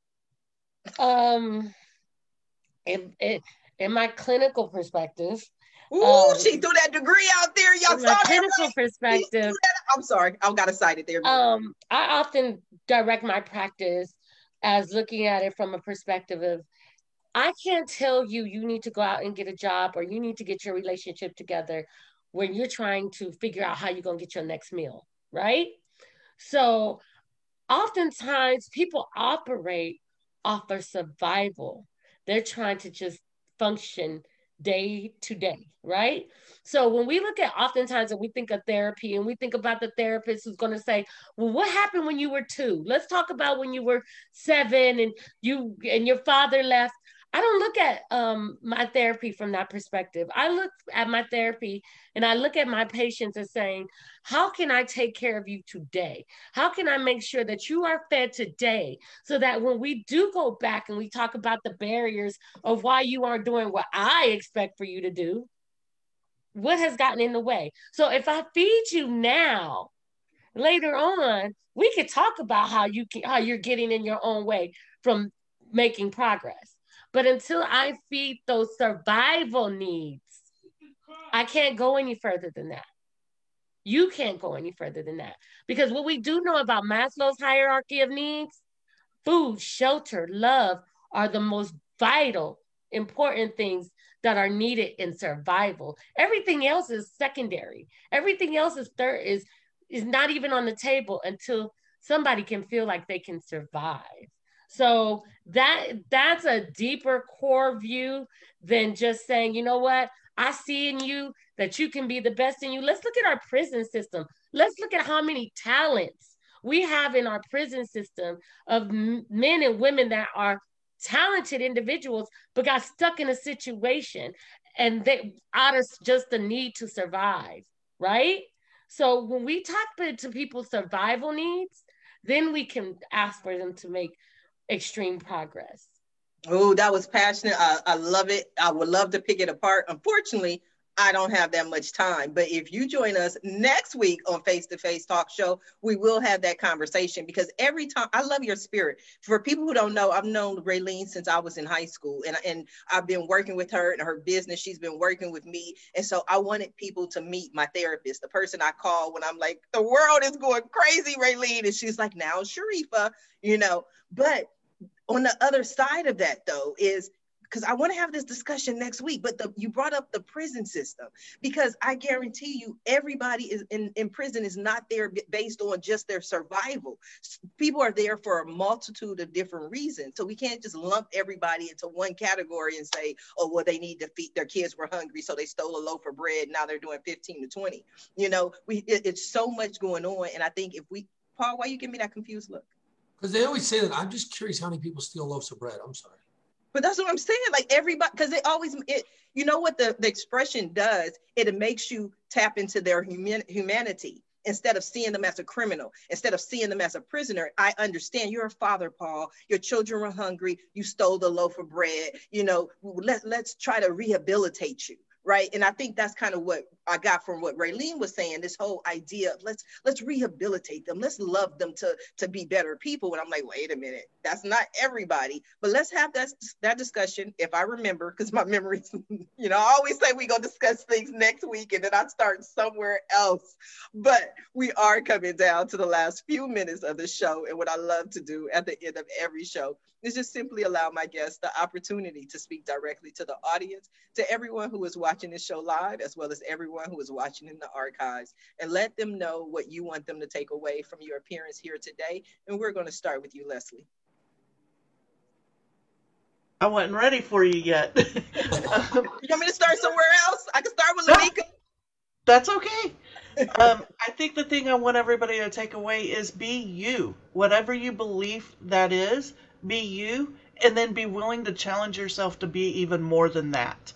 In my clinical perspective, she threw that degree out there. Y'all from saw a that, clinical right? perspective, I'm sorry, I got excited there. I often direct my practice as looking at it from a perspective of, I can't tell you need to go out and get a job, or you need to get your relationship together when you're trying to figure out how you're going to get your next meal, right? So oftentimes people operate off of survival. They're trying to just function day to day, right? So when we look at oftentimes and we think of therapy and we think about the therapist who's going to say, well, what happened when you were 2? Let's talk about when you were 7 and your father left. I don't look at my therapy from that perspective. I look at my therapy and I look at my patients as saying, how can I take care of you today? How can I make sure that you are fed today, so that when we do go back and we talk about the barriers of why you aren't doing what I expect for you to do, what has gotten in the way? So if I feed you now, later on, we could talk about how you're getting in your own way from making progress. But until I feed those survival needs, I can't go any further than that. You can't go any further than that. Because what we do know about Maslow's hierarchy of needs, food, shelter, love are the most vital, important things that are needed in survival. Everything else is secondary. Everything else is not even on the table until somebody can feel like they can survive. So that's a deeper core view than just saying, you know what, I see in you that you can be the best in you. Let's look at our prison system. Let's look at how many talents we have in our prison system of men and women that are talented individuals, but got stuck in a situation and they out of just the need to survive, right? So when we talk to people's survival needs, then we can ask for them to make extreme progress. Oh, that was passionate. I love it. I would love to pick it apart. Unfortunately, I don't have that much time. But if you join us next week on Face to Face Talk Show, we will have that conversation, because every time, I love your spirit. For people who don't know, I've known Raylene since I was in high school, and I've been working with her in her business. She's been working with me. And so I wanted people to meet my therapist, the person I call when I'm like, the world is going crazy, Raylene. And she's like, now Sharifa, but on the other side of that, though, is because I want to have this discussion next week, but you brought up the prison system, because I guarantee you everybody is in prison is not there based on just their survival. People are there for a multitude of different reasons. So we can't just lump everybody into one category and say, oh, well, they need to feed, their kids were hungry, so they stole a loaf of bread. Now they're doing 15 to 20. It's so much going on. And I think Paul, why you give me that confused look? Because they always say that. I'm just curious how many people steal loaves of bread. I'm sorry. But that's what I'm saying. Like everybody, because you know what the expression does? It makes you tap into their humanity instead of seeing them as a criminal, instead of seeing them as a prisoner. I understand you're a father, Paul. Your children were hungry. You stole the loaf of bread. Let's try to rehabilitate you. Right. And I think that's kind of what I got from what Raylene was saying, this whole idea of let's rehabilitate them. Let's love them to be better people. And I'm like, wait a minute, that's not everybody. But let's have that discussion, if I remember, because my memories, I always say we go discuss things next week and then I start somewhere else. But we are coming down to the last few minutes of the show. And what I love to do at the end of every show is just simply allow my guests the opportunity to speak directly to the audience, to everyone who is watching this show live, as well as everyone who is watching in the archives, and let them know what you want them to take away from your appearance here today. And we're going to start with you, Leslie. I wasn't ready for you yet. You want me to start somewhere else? I can start with Lanika. That's okay. I think the thing I want everybody to take away is be you. Whatever you believe that is, be you, and then be willing to challenge yourself to be even more than that.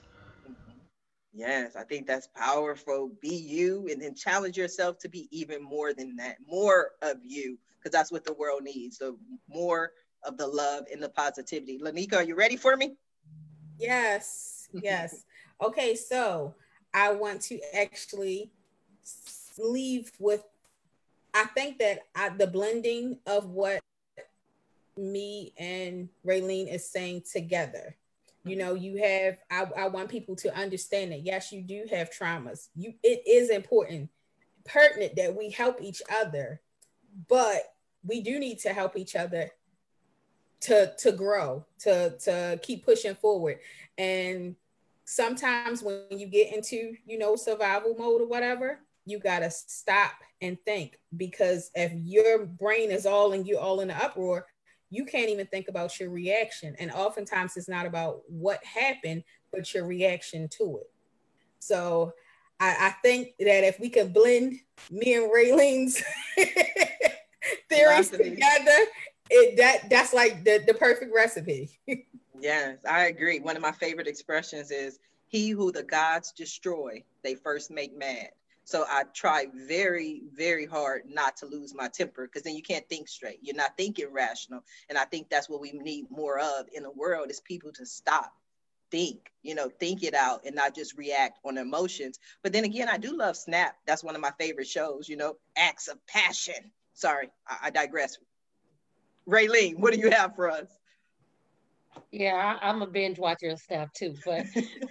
Yes, I think that's powerful. Be you, and then challenge yourself to be even more than that, more of you, because that's what the world needs. So more of the love and the positivity. Lanika, are you ready for me? Yes. Okay, so I want to actually leave with, I think that the blending of what me and Raylene is saying together. You have, I want people to understand that, yes, you do have traumas. It is pertinent that we help each other, but we do need to help each other to grow, to keep pushing forward. And sometimes when you get into, survival mode or whatever, you got to stop and think, because if your brain is all in the uproar, you can't even think about your reaction. And oftentimes it's not about what happened, but your reaction to it. So I think that if we could blend me and Raylene's theories together, that's like the perfect recipe. Yes, I agree. One of my favorite expressions is, he who the gods destroy, they first make mad. So I try very, very hard not to lose my temper, because then you can't think straight. You're not thinking rational. And I think that's what we need more of in the world, is people to stop, think it out and not just react on emotions. But then again, I do love Snap. That's one of my favorite shows, acts of passion. Sorry, I digress. Raylene, what do you have for us? Yeah, I'm a binge watcher of Snap too, but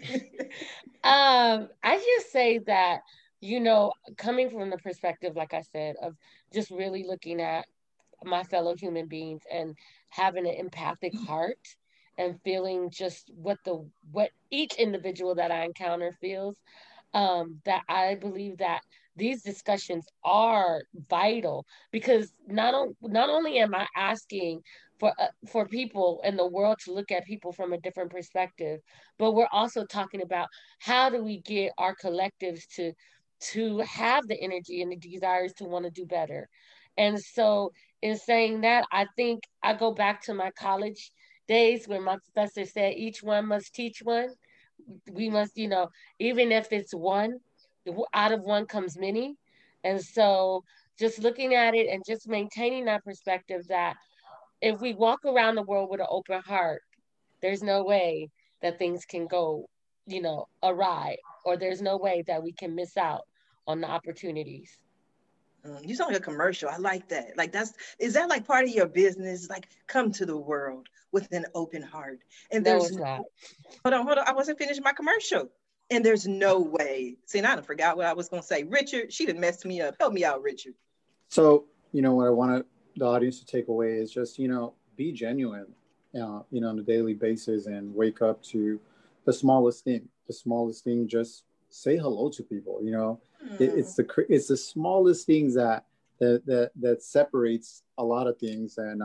I just say that, coming from the perspective, like I said, of just really looking at my fellow human beings and having an empathic heart and feeling just what each individual that I encounter feels. that I believe that these discussions are vital, because not only am I asking for people in the world to look at people from a different perspective, but we're also talking about how do we get our collectives to have the energy and the desires to want to do better. And so in saying that, I think I go back to my college days where my professor said each one must teach one. We must, even if it's one, out of one comes many. And so just looking at it and just maintaining that perspective that if we walk around the world with an open heart, there's no way that things can go, awry, or there's no way that we can miss out on the opportunities. You sound like a commercial. I like that. Like, is that like part of your business? Like, come to the world with an open heart. And No, it's not. Hold on. I wasn't finished my commercial. And there's no way. See, I forgot what I was going to say. Richard, she done messed me up. Help me out, Richard. So, what I want the audience to take away is just, be genuine, on a daily basis, and wake up to the smallest thing. The smallest thing, just say hello to people. It's the smallest things that separates a lot of things, and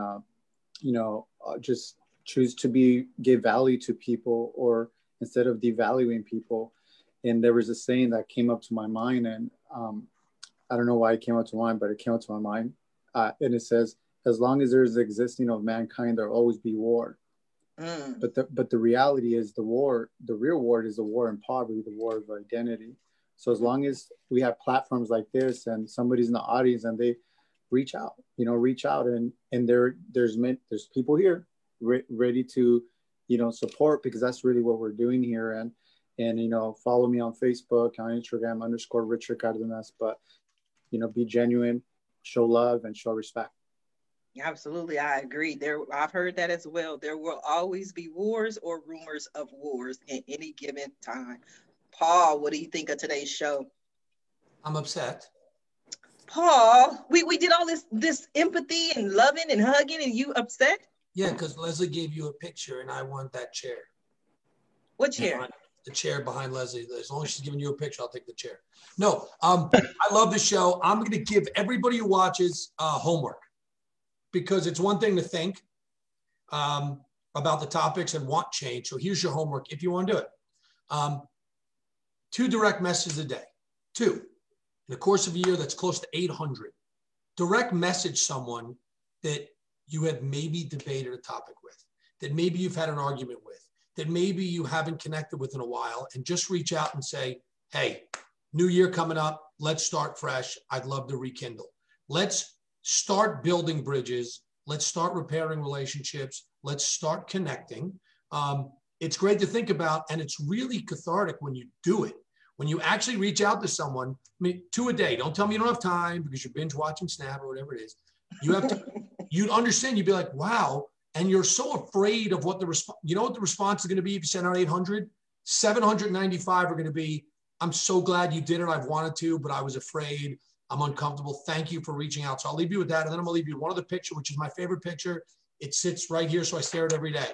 just choose to give value to people, or instead of devaluing people. And there was a saying that came up to my mind, and I don't know why it came up to mind, but it came up to my mind, and it says, as long as there's the existing of mankind, there'll always be war. But the reality is the real war is the war in poverty, the war of identity. So as long as we have platforms like this, and somebody's in the audience and they reach out, and there's people here ready to, support, because that's really what we're doing here. And follow me on Facebook, on Instagram, _Richard Cardenas, but, be genuine, show love, and show respect. Absolutely, I agree. I've heard that as well. There will always be wars or rumors of wars at any given time. Paul, what do you think of today's show? I'm upset. Paul, we did all this empathy and loving and hugging, and you upset? Yeah, because Leslie gave you a picture, and I want that chair. What chair? The chair behind Leslie. As long as she's giving you a picture, I'll take the chair. No, I love the show. I'm going to give everybody who watches homework, because it's one thing to think about the topics and want change. So here's your homework if you want to do it. 2 direct messages a day. 2. In the course of a year, that's close to 800. Direct message someone that you have maybe debated a topic with, that maybe you've had an argument with, that maybe you haven't connected with in a while, and just reach out and say, hey, new year coming up, let's start fresh. I'd love to rekindle. Let's start building bridges. Let's start repairing relationships. Let's start connecting. It's great to think about, and it's really cathartic when you do it. When you actually reach out to someone, 2 a day. Don't tell me you don't have time because you're binge watching Snap or whatever it is. You have to, you'd understand, you'd be like, wow. And you're so afraid of what the response, what the response is going to be if you send out 800? 795 are going to be, I'm so glad you did it. I've wanted to, but I was afraid. I'm uncomfortable. Thank you for reaching out. So I'll leave you with that. And then I'm going to leave you one other picture, which is my favorite picture. It sits right here, so I stare at it every day.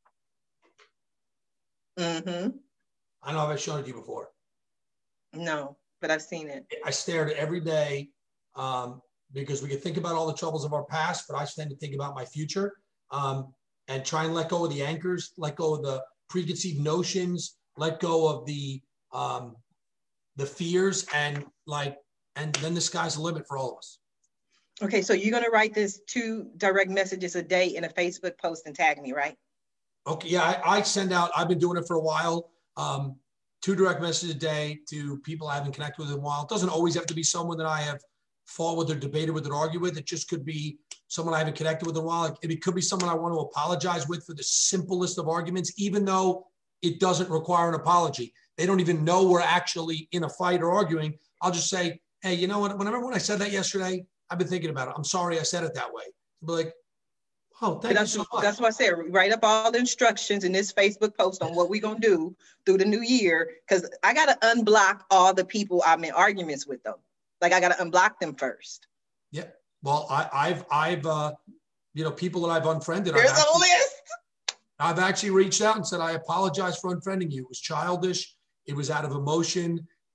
Mm-hmm. I know I've shown it to you before. No, but I've seen it. I stare at it every day because we can think about all the troubles of our past, but I tend to think about my future and try and let go of the anchors, let go of the preconceived notions, let go of the fears, and then the sky's the limit for all of us. Okay, so you're going to write this 2 direct messages a day in a Facebook post and tag me, right? Okay, yeah, I send out, I've been doing it for a while, 2 direct messages a day to people I haven't connected with in a while. It doesn't always have to be someone that I have fought with or debated with or argued with. It just could be someone I haven't connected with in a while. It could be someone I want to apologize with for the simplest of arguments, even though it doesn't require an apology. They don't even know we're actually in a fight or arguing. I'll just say, hey, you know what? When I said that yesterday, I've been thinking about it. I'm sorry I said it that way. They'll be like, oh, thank you so much. That's what I said. Write up all the instructions in this Facebook post on what we're going to do through the new year, because I got to unblock all the people I'm in arguments with, though. Like, I got to unblock them first. Yeah. Well, I've people that I've unfriended. There's a list. I've actually reached out and said, I apologize for unfriending you. It was childish. It was out of emotion.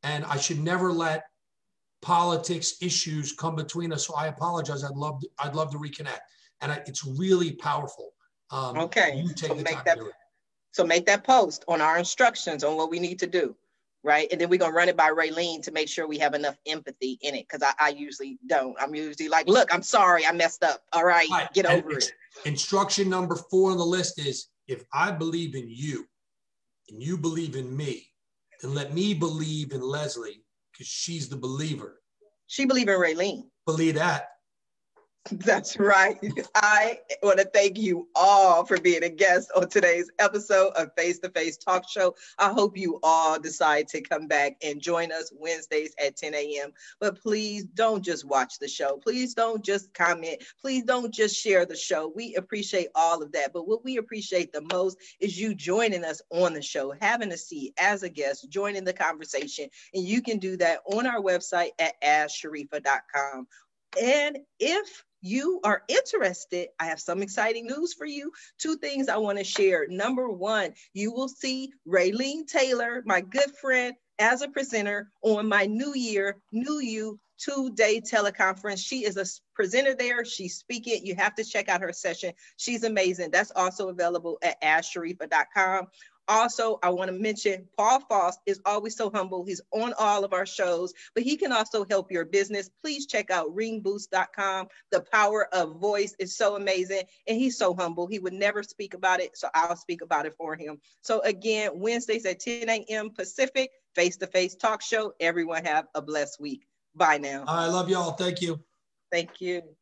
and I should never let politics issues come between us. So I apologize. I'd love to reconnect. And it's really powerful. Okay. You take the time that, to do it. So make that post on our instructions on what we need to do. Right. And then we're going to run it by Raylene to make sure we have enough empathy in it. Cause I usually don't. I'm usually like, look, I'm sorry, I messed up. All right. Get over it. Instruction number 4 on the list is, if I believe in you and you believe in me, then let me believe in Leslie, because she's the believer. She believe in Raylene. Believe that. That's right. I want to thank you all for being a guest on today's episode of Face to Face Talk Show. I hope you all decide to come back and join us Wednesdays at 10 a.m. But please don't just watch the show. Please don't just comment. Please don't just share the show. We appreciate all of that. But what we appreciate the most is you joining us on the show, having a seat as a guest, joining the conversation. And you can do that on our website at AskSharifa.com. And if you are interested, I have some exciting news for you. 2 things I want to share. Number 1, you will see Raylene Taylor, my good friend, as a presenter on my New Year, New You 2-day teleconference. She is a presenter there. She's speaking. You have to check out her session. She's amazing. That's also available at AskSharifa.com. Also, I want to mention Paul Foss is always so humble. He's on all of our shows, but he can also help your business. Please check out ringboost.com. The power of voice is so amazing. And he's so humble. He would never speak about it, so I'll speak about it for him. So again, Wednesdays at 10 a.m. Pacific, face-to-face talk show. Everyone have a blessed week. Bye now. I love y'all. Thank you. Thank you.